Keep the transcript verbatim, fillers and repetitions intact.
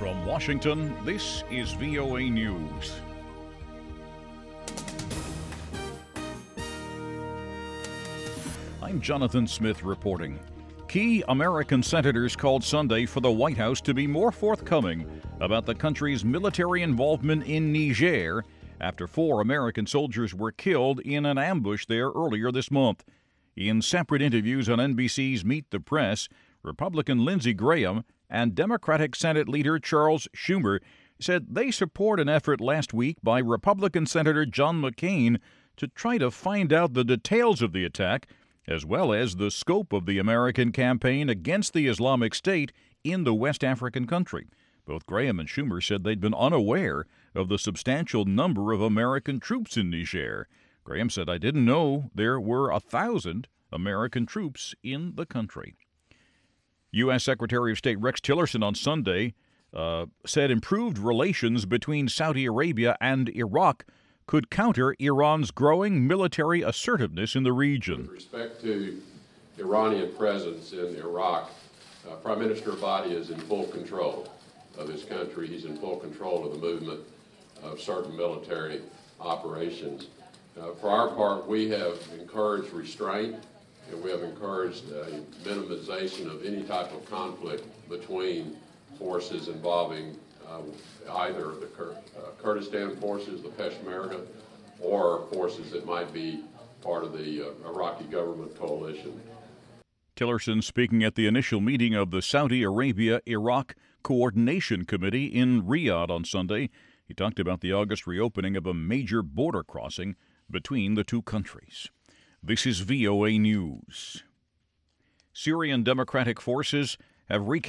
From Washington, this is V O A News. I'm Jonathan Smith reporting. Key American senators called Sunday for the White House to be more forthcoming about the country's military involvement in Niger after four American soldiers were killed in an ambush there earlier this month. In separate interviews on N B C's Meet the Press, Republican Lindsey Graham and Democratic Senate Leader Charles Schumer said they support an effort last week by Republican Senator John McCain to try to find out the details of the attack, as well as the scope of the American campaign against the Islamic State in the West African country. Both Graham and Schumer said they'd been unaware of the substantial number of American troops in Niger. Graham said, "I didn't know there were a thousand American troops in the country." U S. Secretary of State Rex Tillerson on Sunday uh, said improved relations between Saudi Arabia and Iraq could counter Iran's growing military assertiveness in the region. With respect to Iranian presence in Iraq, uh, Prime Minister Abadi is in full control of his country. He's in full control of the movement of certain military operations. Uh, for our part, we have encouraged restraint, and we have encouraged a minimization of any type of conflict between forces involving uh, either the Kur- uh, Kurdistan forces, the Peshmerga, or forces that might be part of the uh, Iraqi government coalition. Tillerson speaking at the initial meeting of the Saudi Arabia-Iraq Coordination Committee in Riyadh on Sunday. He talked about the August reopening of a major border crossing between the two countries. This is V O A News. Syrian Democratic forces have recaptured